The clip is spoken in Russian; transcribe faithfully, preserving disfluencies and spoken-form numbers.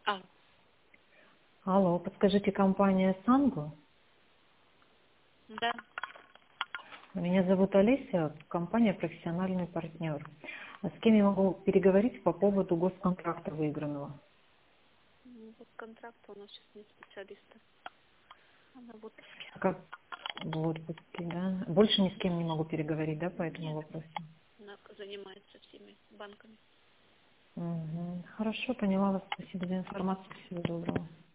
А, Алло, подскажите, компания Сангу? да. Меня зовут Олеся, компания «Профессиональный партнер». А с кем я могу переговорить по поводу госконтракта выигранного? Ну, вот контракт у нас сейчас нет специалиста. Она в отпуске. А как в отпуске, да? Больше ни с кем не могу переговорить, да, по этому Нет, вопросу? она занимается всеми банками. Угу. Хорошо, поняла вас. Спасибо за информацию. Всего доброго.